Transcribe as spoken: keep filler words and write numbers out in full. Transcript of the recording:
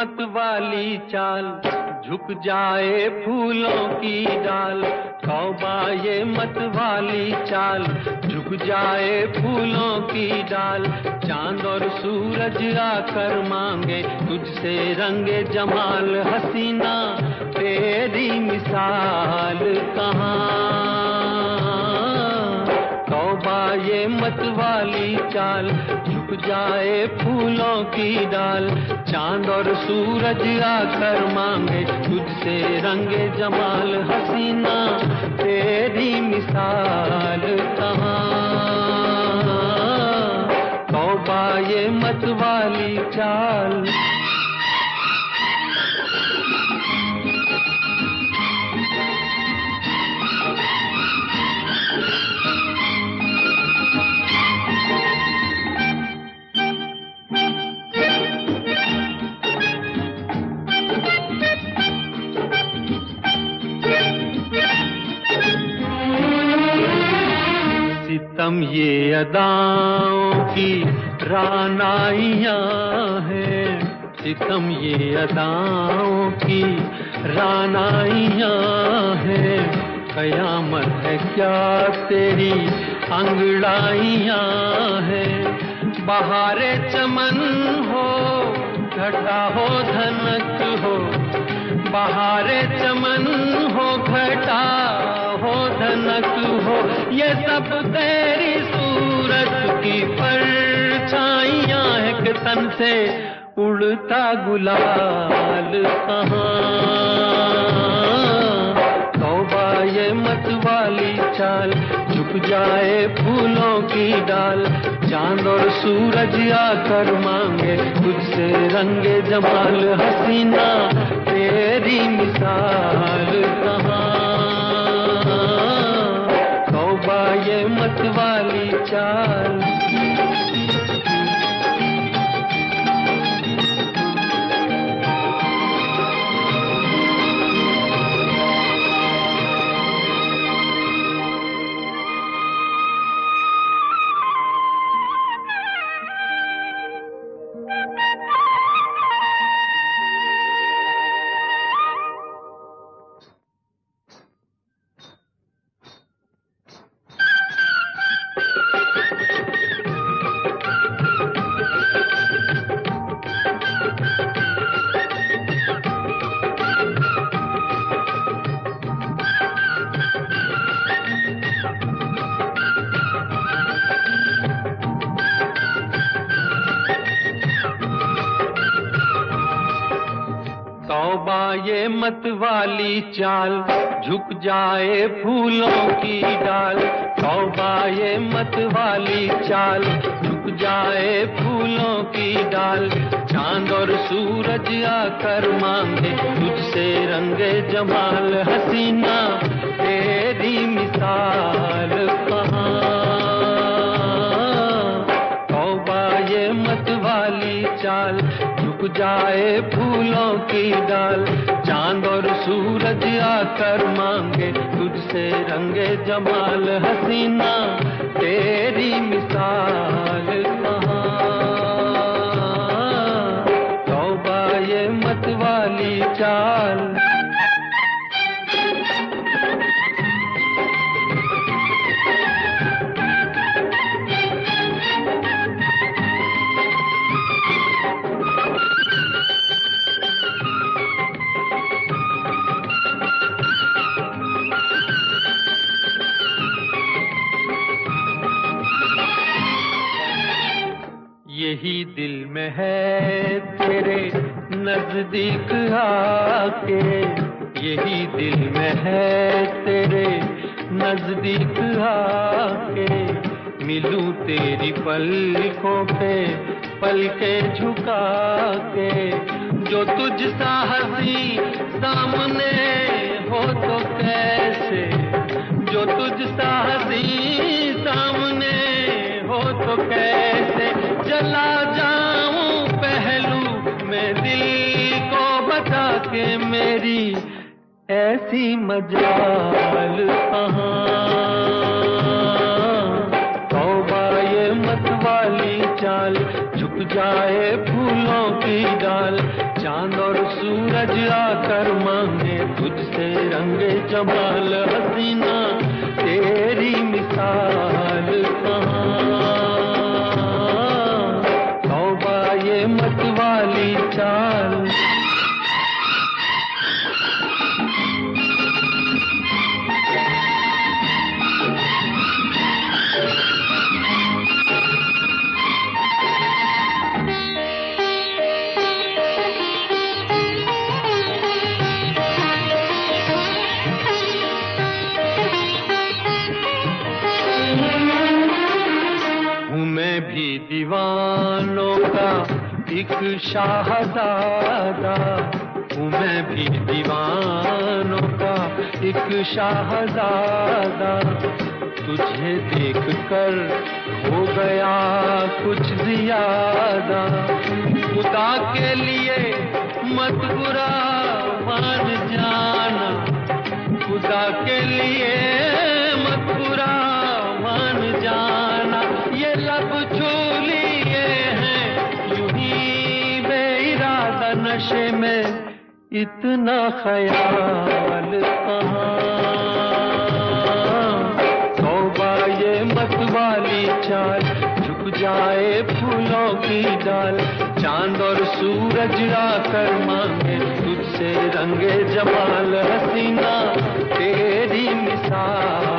मत वाली चाल, झुक जाए फूलों की डाल। तौबा ये मत वाली चाल, झुक जाए फूलों की डाल। चांद और सूरज आकर मांगे तुझसे रंगे जमाल। हसीना तेरी मिसाल कहाँ। तौबा ये मत वाली चाल, झुक जाए फूलों की डाल। चांद और सूरज आकर मांगे तुझसे रंगे जमाल। हसीना तेरी मिसाल कहाँ। तौबा ये मत वाली चाल। सितम ये अदाओं की रानाइयाँ हैं, सितम ये अदाओं की रानाइयाँ हैं। कयामत है क्या तेरी अंगड़ाइयाँ हैं। बहारे चमन हो घटा हो धनक हो, बहारे चमन हो घटा हो धनक हो। ये सब तेरी सूरत की परछाइयाँ हैं कि तन से उड़ता गुलाल कहाँ। तौबा ये मत वाली चाल, झुक जाए फूलों की डाल। चांद और सूरज आकर मांगे तुझसे रंगे जमाल। हसीना तेरी मिसाल कहाँ। तौबा ये मत वाली चाल। तौबा ये मत वाली चाल, झुक जाए फूलों की डाल। तौबा ये मत वाली चाल, झुक जाए फूलों की डाल। चांद और सूरज आकर मांगे तुझसे रंगे जमाल। हसीना तेरी मिसाल कहाँ। तौबा ये मत वाली चाल, झुक जाए फूलों की डाल। चांद और सूरज आकर मांगे तुझसे रंगे जमाल। हसीना तेरी मिसाल कहाँ। तौबा ये मत वाली चाल। यही दिल में है तेरे नजदीक आके, यही दिल में है तेरे नजदीक आके। मिलूं तेरी पलकों पे पलके झुका के। जो तुझ सा हंसी सामने हो तो कैसे, जो तुझ सा हंसी सामने हो तो कैसे। चला जाऊं पहलू में दिल को बता के, मेरी ऐसी मजाल कहाँ। तौबा ये मत वाली चाल, झुक जाए फूलों की डाल। चांद और सूरज आकर मांगे तुझसे रंगे जमाल हसीना तेरी मिसाल कहाँ। तौबा ये मत वाली चाल, मैं भी दीवानों का एक शाहज़ादा हूँ, मैं भी दीवानों का एक शाहज़ादा। तुझे देखकर हो गया कुछ ज्यादा, खुदा के लिए मत बुरा मान जाना, खुदा के लिए मत बुरा मान जाना। ये लब छू लिए हैं यूं ही बेइरादा, नशे में इतना ख्याल कहाँ। तौबा ये मत वाली चाल, झुक जाए फूलों की डाल, चांद और सूरज आकर मांगे तुझसे रंगे जमाल हसीना तेरी मिसाल।